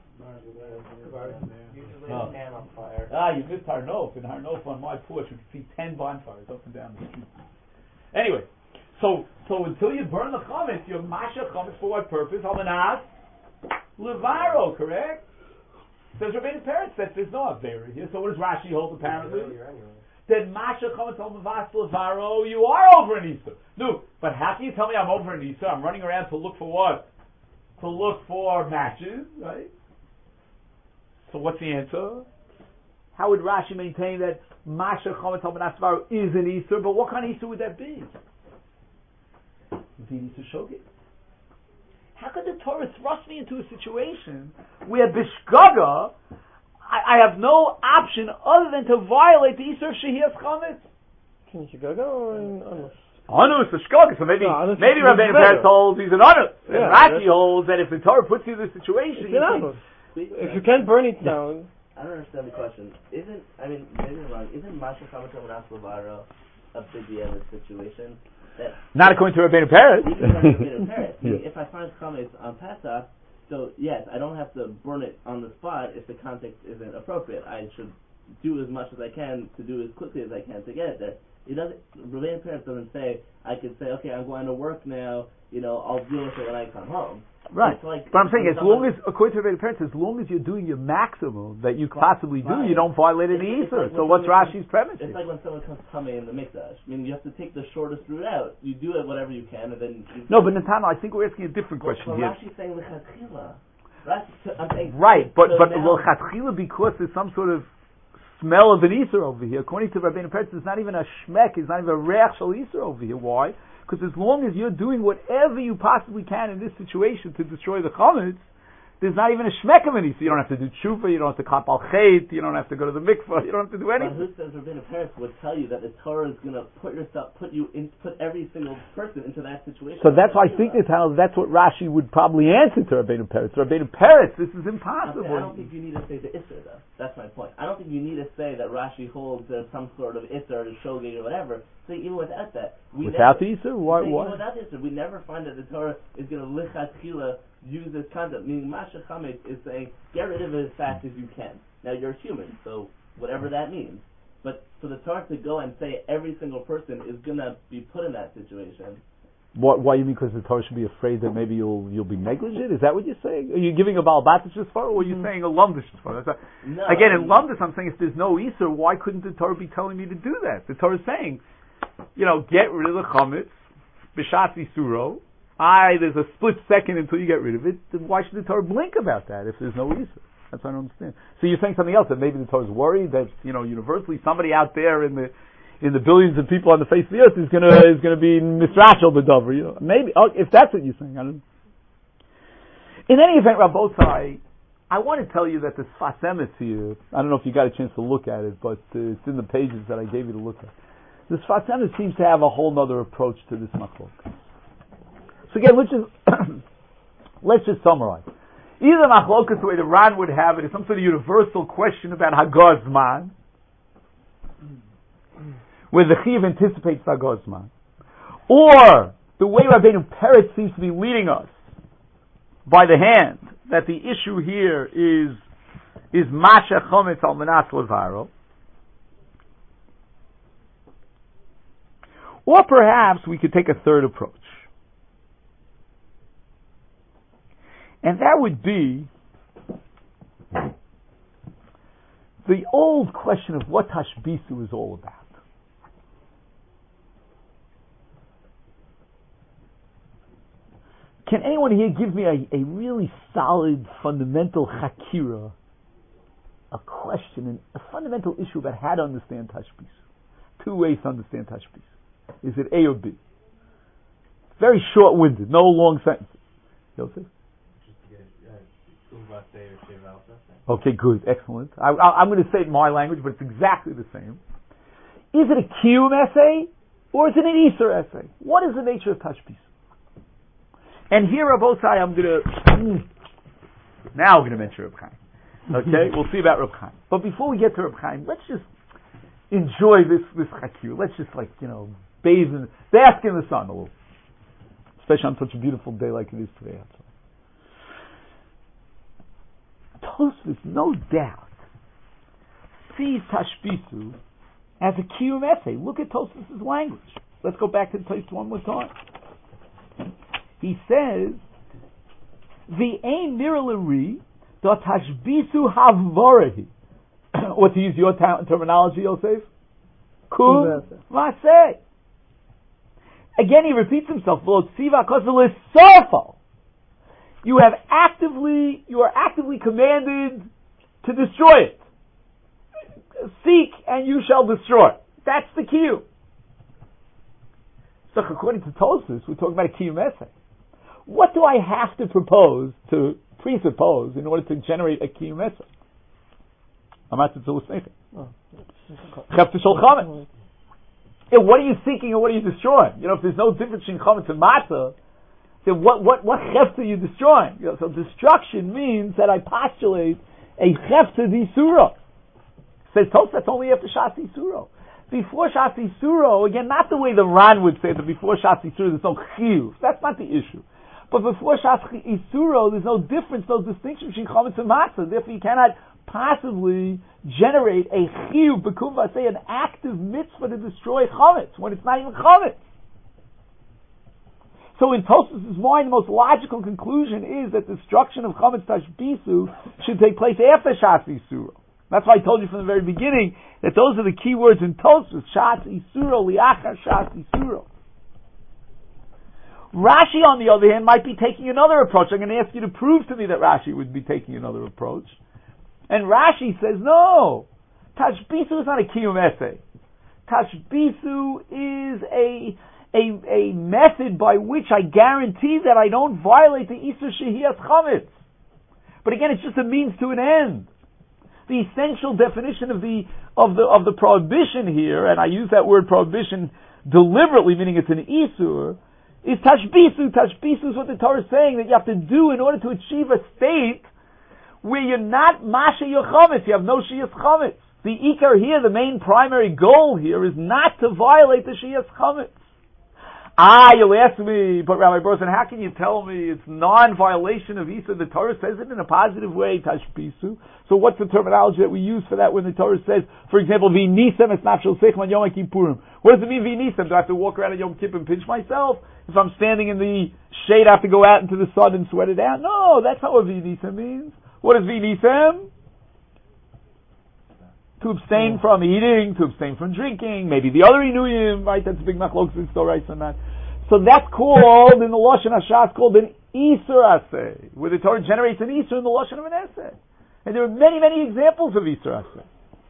usually a pan on fire. You missed Har Nof. In Har Nof on my porch, you can see 10 bonfires up and down the street. Anyway, so until you burn the chametz, you're masha chametz for what purpose? Almanas levaro, correct? Says Rabbeinu Peretz that there's no avera here. So what does Rashi hold apparently? Then masha chametz almavas levaro, you are over an Easter. No, but how can you tell me I'm over an Easter? I'm running around to look for what? To look for matches, right? So what's the answer? How would Rashi maintain that Masha Chometz Al Menas Levaro is an Easter, but what kind of Easter would that be? It would be an Easter Shogeg. How could the Torah thrust me into a situation where Bishgaga, I have no option other than to violate the Easter of Shehiyas Chometz? In Chicago or in Anus? Anus, the Shgaga. So maybe Rabbeinu Peretz holds he's an Anus. And Rashi holds that if the Torah puts you in this situation, it's an Anus. If you can't burn it down. I don't understand the question. Maybe I'm wrong. Isn't Masha Chametz Al Menas Levaro a big situation? Not according to Rabbeinu Peretz. Even Rabbeinu Peretz. If I find chametz on Pesach, so yes, I don't have to burn it on the spot if the context isn't appropriate. I should do as much as I can to do as quickly as I can to get it there. Rabbeinu Peretz doesn't say, I could say, okay, I'm going to work now, I'll deal with it when I come home. Right. But I'm saying, according to Rabbeinu Peretz, as long as you're doing your maximum that you possibly do, you don't violate any Easter. So what's Rashi's premise? It's like when someone comes to me in the mikdash. You have to take the shortest route out. You do it whatever you can, and then... No, but Natana, I think we're asking a different question here. Rashi's saying l'chatchila. Right, but l'chatchila, because there's some sort of smell of an Easter over here. According to Rabbeinu Peretz, it's not even a shmek, it's not even a reach shel Easter over here. Why? Because as long as you're doing whatever you possibly can in this situation to destroy the chametz, there's not even a shmekem in Isur. You don't have to do tshuva, you don't have to klap al chet, you don't have to go to the mikvah, you don't have to do anything. But who says Rabbeinu Peretz would tell you that the Torah is going to put every single person into that situation? So that's why I think that's what Rashi would probably answer to Rabbeinu Peretz. Rabbeinu Peretz, this is impossible. I don't think you need to say the Isser, though. That's my point. I don't think you need to say that Rashi holds there's some sort of Isser or Shogeg or whatever. So even without that, without the Isser? Why? Even without the Isser, we never find that the Torah is going to lichatchila use this concept. Meaning, Masha Chametz is saying, get rid of it as fast as you can. Now, you're human, so whatever that means. But for the Torah to go and say every single person is going to be put in that situation. Why you mean because the Torah should be afraid that maybe you'll be negligent? Is that what you're saying? Are you giving a Baal Batish Shesfar, or are you saying a Lumdish Shesfar? No, again, in Lumdish, I'm saying if there's no Isur, why couldn't the Torah be telling me to do that? The Torah is saying, get rid of the Chametz, B'Shat Isuro. There's a split second until you get rid of it. Then why should the Torah blink about that if there's no Isur? That's what I don't understand. So you're saying something else, that maybe the Torah is worried that, universally somebody out there in the billions of people on the face of the earth is gonna be misrachel b'davar. Maybe if that's what you're saying, I don't know. In any event, Rabotai, I want to tell you that the Sfas Emes here, I don't know if you got a chance to look at it, but it's in the pages that I gave you to look at. The Sfas Emes seems to have a whole other approach to this machlok. So again, let's just summarize. Either machlokas, the way the Ran would have it, is some sort of universal question about Hagazman, where the Chiv anticipates Hagazman, or the way Rabbeinu Peretz seems to be leading us by the hand, that the issue here is Masha Chometz al Manas Levaro, or perhaps we could take a third approach. And that would be the old question of what Tashbisu is all about. Can anyone here give me a really solid, fundamental chakira, a question, a fundamental issue about how to understand Tashbisu? Two ways to understand Tashbisu. Is it A or B? Very short-winded, no long sentences. Yosef? Okay, good, excellent. I'm going to say it in my language, but it's exactly the same. Is it a Kiyum essay, or is it an Isur essay? What is the nature of Tashbisu? And here, Rabotai, I'm going to mention Reb Chaim. Okay, we'll see about Reb Chaim. But before we get to Reb Chaim, let's just enjoy this chakir. Let's just bask in the sun a little, especially on such a beautiful day like it is today outside. Tosfos, no doubt, sees Tashbisu as a Kiyum essay. Look at Tosfos' language. Let's go back to the text one more time. He says, "V'ein miralari da Tashbisu havvorehi." Or to use your terminology, Yosef, Kum Maseh. Again, he repeats himself. You are actively commanded to destroy it. Seek and you shall destroy. That's the kiyum. So according to Tosfos, we're talking about a kiyum essay. What do I have to presuppose in order to generate a kiyum essay? What are you seeking and what are you destroying? If there's no difference between chametz and matzah, then what chefta are you destroying? So destruction means that I postulate a chefta d'isuro. Says Tosfos, that's only after Shas Isuro. Before Shas Isuro, again, not the way the Ran would say that before Shas Isuro there's no chiyuv. That's not the issue. But before Shas Isuro, there's no difference, no distinction between chametz and matzah. Therefore, you cannot possibly generate a chiyuv, b'kuva, say an active mitzvah to destroy chametz when it's not even chametz. So in Tosfos' mind, the most logical conclusion is that destruction of chametz tashbisu should take place after Shas Isuro. That's why I told you from the very beginning that those are the key words in Tosfos: Shas Isuro, liachar Shas Isuro. Rashi, on the other hand, might be taking another approach. I'm going to ask you to prove to me that Rashi would be taking another approach. And Rashi says, no, Tashbisu is not a kiyum essay. Tashbisu is a method by which I guarantee that I don't violate the Isur Shehiyas Chametz. But again, it's just a means to an end. The essential definition of the prohibition here, and I use that word prohibition deliberately, meaning it's an isur, is tashbisu. Tashbisu is what the Torah is saying that you have to do in order to achieve a state where you're not masha your chametz, you have no shiyas chametz. The ikar here, the main primary goal here, is not to violate the shiyas chametz. You'll ask me, but Rabbi Brosen, how can you tell me it's non-violation of Isur? The Torah says it in a positive way, tashbisu. So what's the terminology that we use for that when the Torah says, for example, v'nisem es nafshel seichem on Yom Kippurim? What does it mean, v'nisem? Do I have to walk around at Yom Kippur and pinch myself? If I'm standing in the shade, I have to go out into the sun and sweat it out? No, that's not what v'nisem means. What is v'nisem? To abstain from eating, to abstain from drinking, maybe the other inuyim, right? That's a big machlokes in stories on that. So that's called, in the Lashon Hashas, called an Isur Aseh, where the Torah generates an Isur in the Lashon of an Aseh. And there are many, many examples of Isur Aseh.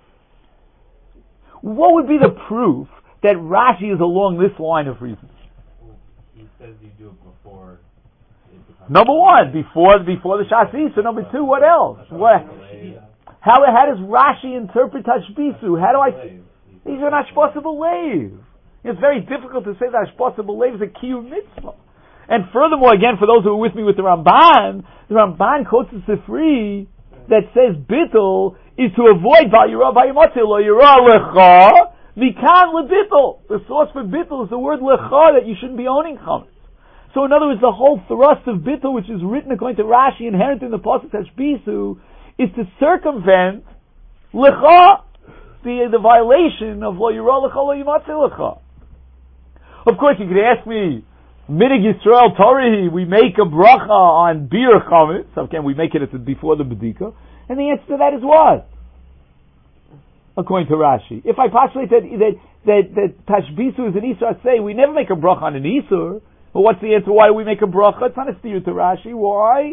What would be the proof that Rashi is along this line of reasoning? Well, he says you do it before. Number one, before the Shas Isur. Number two, what else? How does Rashi interpret Tashbisu? These are not possible lev. It's very difficult to say that possible lev is a kiyum mitzvah. And furthermore, again, for those who are with me with the Ramban quotes a Sifri that says bittul is to avoid Val Yirah V'Yimotzei Lo Yirah Lecha Mikan LeBittul. The source for bittul is the word lecha, that you shouldn't be owning chametz. So in other words, the whole thrust of bittul, which is written according to Rashi, inherent in the pasuk Tashbisu, is to circumvent lecha, the violation of Lo Yirah Lecha Lo Yimotzei Lecha. Of course, you could ask me, Minig Yisrael Tori, we make a bracha on beer chametz. So can we make it before the bedika? And the answer to that is what? According to Rashi, if I postulate that Tashbisu is an Isur Aseh, we never make a bracha on an Isur. Well, what's the answer? Why do we make a bracha? It's not a steer to Rashi. Why?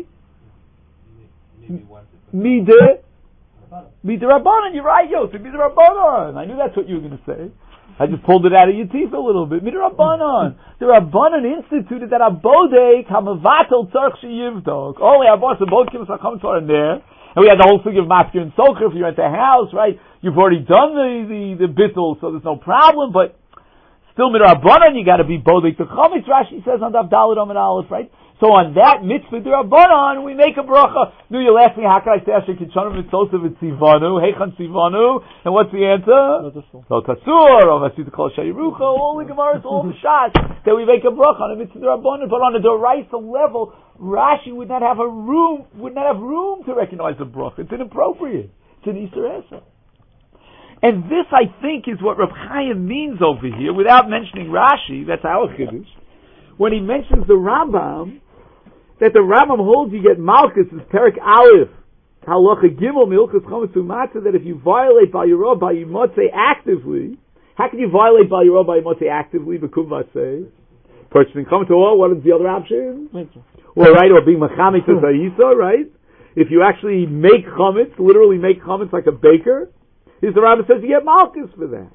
Midah Rabbanan. You're right, Yosef. Midah Rabbanan. I knew that's what you were going to say. I just pulled it out of your teeth a little bit. Midah Rabbanan. The Rabbanan instituted that abodek hamavatel tzarch sheyivdok. Only abos and both kibbutz hacham are in there. And we had the whole thing of masker and socher. If you're at the house, right? You've already done the bittul, so there's no problem. But still Midah Rabbanan, you got to be bodek to chametz. Rashi says on Daf Daled Amud Aleph, right? So on that mitzvah d'Rabbanan, we make a bracha. No, you'll ask me, how can I say Asher Kitshanu Mitzvah Tzivanu, Heichan Tzivanu, and what's the answer? Lo Tasur, or Vasit Kol Shayirucha, all the Gemaras, all the Shas, that we make a bracha on a mitzvah d'Rabbanan. But on a Doraisa level, Rashi would not have room to recognize the bracha. It's inappropriate. It's an Isur Aseh. And this, I think, is what Reb Chaim means over here, without mentioning Rashi. That's our chiddush. When he mentions the Rambam, that the Rambam holds you get Malchus is Perek Aleph, Halacha Gimel Milchus Chometz Umatzah, that if you violate Bal Yirah V'Yimotzei actively, how can you violate Bal Yirah V'Yimotzei actively? B'kum Vasei, purchasing Chometz, or what is the other option? Well, right, or being Mechamek to Sa'isa, right? If you actually make Chometz, literally make Chometz like a baker, the Rambam says you get Malchus for that.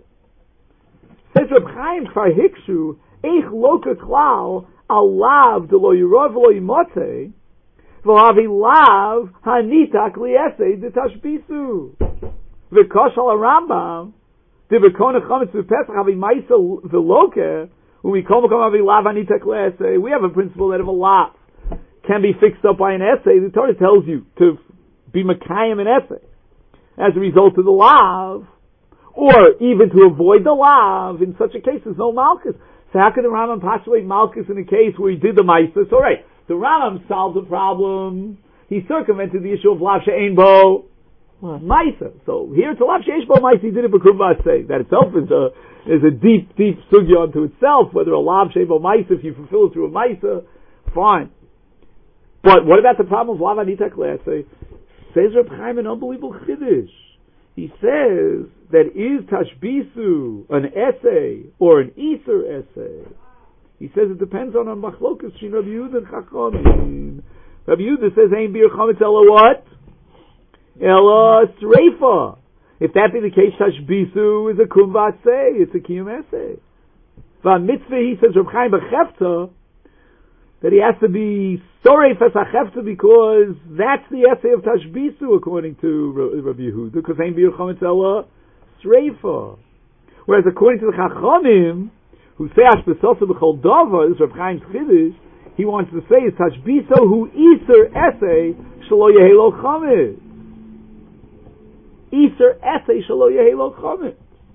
Says Reb Chaim Kfar Hikshu, Eich Loka Klal, Alav de lo Yirah v'lo Yimotzei, v'lavi lav hanitak li'esei de tashbisu. V'kosh al Rambam, de v'kona chametz v'pesach avi ma'isa v'loke, when we call avi lav hanitak li'esei, we have a principle that if a lav can be fixed up by an essay, the Torah tells you to be makayim an essay as a result of the lav, or even to avoid the lav. In such a case, there's no malchus. So how can the Rambam postulate Malchus in a case where he did the Maisa? So right, the Rambam solved the problem. He circumvented the issue of Lav She'ein Bo Maisa. So here it's a Lav She'ein Bo Maisa, he did it B'kum Vasei. That itself is a deep sugya unto itself, whether a Lav She'ein Bo Maisa, if you fulfill it through a Maisa, fine. But what about the problem of Lav Anitak Le'asei? Says Reb Chaim an unbelievable chiddush. He says that is Tashbisu an essay or an Isur essay? He says it depends on a machlokas between Rabbi Yehuda and Chachamim. Rabbi Yehuda says Ein bir chametz ela what? Ela sreifa. If that be the case, Tashbisu is a kum vasei. It's a kiyum essay. Va mitzvah, he says Reb Chaim b'chefta, that he has to be sorei fesachefta because that's the essay of Tashbisu according to Rabbi Yehuda, because ain't bir chametz ela sreifa. Whereas according to the Chachamim, who say Ashbesosa b'chol davar, this Rav Chaim's Chiddush, he wants to say is Tashbiso hu iser essay shelo yehelo chametz. Iser essay shelo yehelo chametz.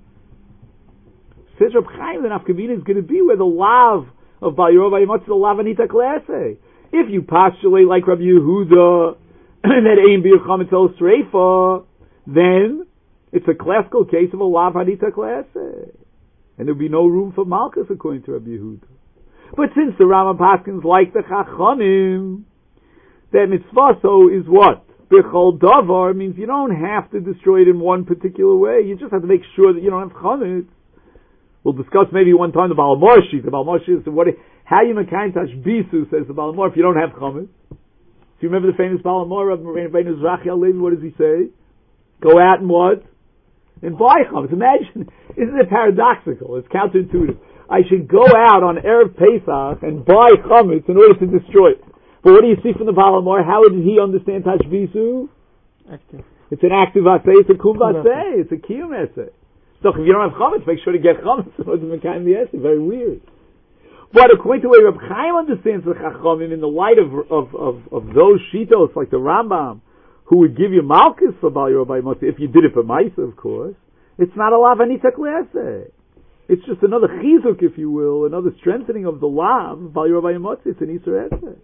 Says Rav Chaim, the nafkamina is going to be where the lav of Bal Yorah Vayimotzi, the lav anita klase. If you postulate like Rabbi Yehuda that ain't bir chametz el sreifa, then it's a classical case of a lav anita klase, and there'll be no room for malchus according to Rabbi Yehuda. But since the Rambam paskins like the Chachamim, that mitzvaso is what? Bechol davar means you don't have to destroy it in one particular way. You just have to make sure that you don't have chametz. We'll discuss maybe one time the Baal Morshi. The Baal Morshi is how you mekayin tashbisu, says the Baal Mor, if you don't have chametz. Do you remember the famous Baal Mor of Rabbeinu Zrachi Alevi? What does he say? Go out and what? And buy chametz. Imagine, isn't it paradoxical? It's counterintuitive. I should go out on Erev Pesach and buy chametz in order to destroy it. But what do you see from the Baal Mor? How did he understand tashbisu? Active. It's an active assay. It's a kum assay. It's a kiyum essay. So if you don't have chametz, make sure to get chametz in order to mekayim the essay. Very weird. But according to the way Reb Chaim understands the Chachamim, in the light of those shitos like the Rambam, who would give you malchus for Bal Yorah Vayimotzi, if you did it for Maisa, of course, it's not a lav anita klase. It's just another chizuk, if you will, another strengthening of the lav Bal Yorah Vayimotzi. It's an Isur essay.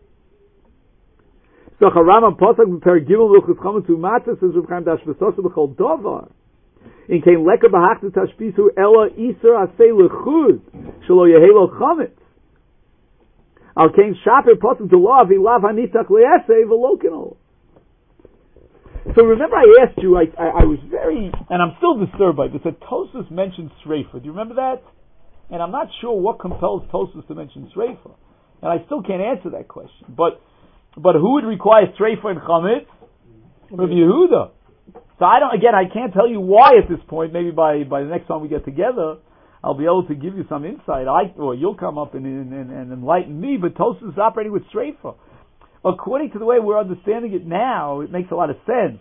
So Rambam Pasuk b'Perek Gimel Luchos Chametz U'Matzah says Reb Chaim Dashbesosa b'Chol Davar. In kein lekker behachtet tashbisu ela iser asay lechud shelo yehelo chametz. Al kein shaper potem to lav ilav hanitach leesei v'lokinol. So remember I asked you, I was very, and I'm still disturbed by this, that Tosfos mentioned Sreifa. Do you remember that? And I'm not sure what compels Tosfos to mention Sreifa. And I still can't answer that question. But who would require Sreifa and Chametz? Rabbi Yehuda. So I can't tell you why at this point. Maybe by the next time we get together, I'll be able to give you some insight. Or you'll come up and enlighten me, but Tosfos is operating with Sreifa. According to the way we're understanding it now, it makes a lot of sense.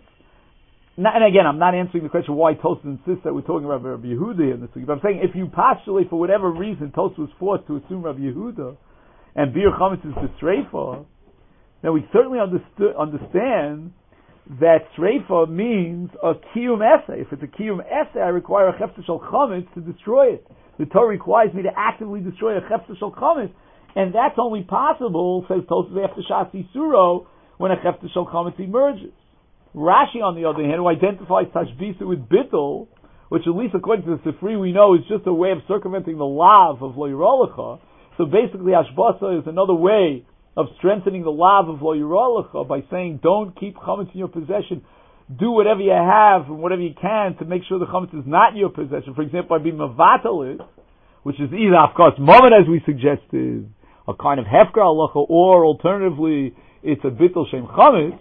And again, I'm not answering the question why Tosfos insists that we're talking about Rabbi Yehuda in this week. But I'm saying if you postulate for whatever reason Tosfos was forced to assume Rabbi Yehuda and Bir Chametz is the Sreifa, then we certainly understand that Sreifa means a Kiyum essay. If it's a Kiyum essay, I require a Chefta Shel Chametz to destroy it. The Torah requires me to actively destroy a Chefta Shel Chametz, and that's only possible, says Tosfos, after Shas Yisuro, when a Chefta Shel Chametz emerges. Rashi, on the other hand, who identifies Tashbisu with Bittul, which at least according to the Sifri we know is just a way of circumventing the lav of Lo Yirah. So basically Ashbasa is another way of strengthening the lav of Lo Yirah by saying don't keep chametz in your possession. Do whatever you have and whatever you can to make sure the chametz is not in your possession. For example, by being mavatal it, which is either, of course, moment as we suggested, a kind of hefker halacha, or alternatively, it's a bittul shem chametz.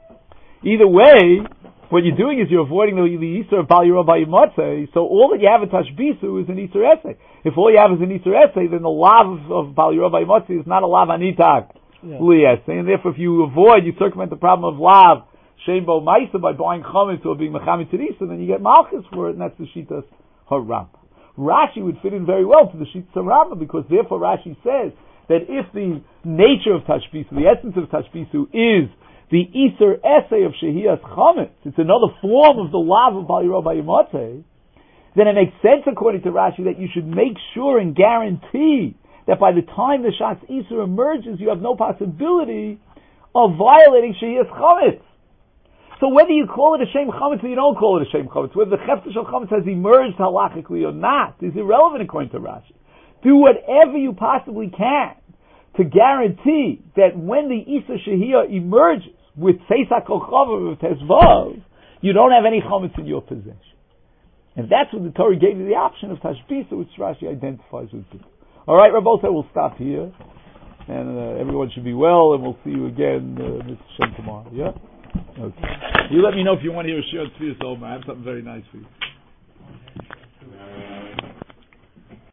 Either way, what you're doing is you're avoiding the Isur of Bal Yorah Vayimotzi, so all that you have in Tashbisu is an Isur essay. If all you have is an Isur essay, then the lav of Bal Yorah Vayimotzi is not a lav anitak. Yes. And therefore, if you avoid, you circumvent the problem of lav Shem Bo Maisa by buying chametz or being mechametz Teresa, then you get malchus for it, and that's the Shitas Harambam. Rashi would fit in very well to the Shitas Harambam, because therefore Rashi says that if the nature of Tashbisu, the essence of Tashbisu is the Isur essay of Shehiyas Chametz, it's another form of the lav of Bal Yorah Vayimotzi, then it makes sense according to Rashi that you should make sure and guarantee that by the time the Shas Isur emerges, you have no possibility of violating Shehiyas Chametz. So whether you call it a Shem Chametz or you don't call it a Shem Chametz, whether the Chefta Shel Chametz has emerged halachically or not, is irrelevant according to Rashi. Do whatever you possibly can to guarantee that when the Isur Shehiyah emerges with Tzeisa Kochava, with Tezvav, you don't have any Chametz in your possession. And that's what the Torah gave you the option of Tashbisa, which Rashi identifies with it. Alright, Rabbosai, we'll stop here. And everyone should be well, and we'll see you again this Shem tomorrow. Yeah? Okay. You let me know if you want to hear a Shir Tzvius Omer. I have something very nice for you.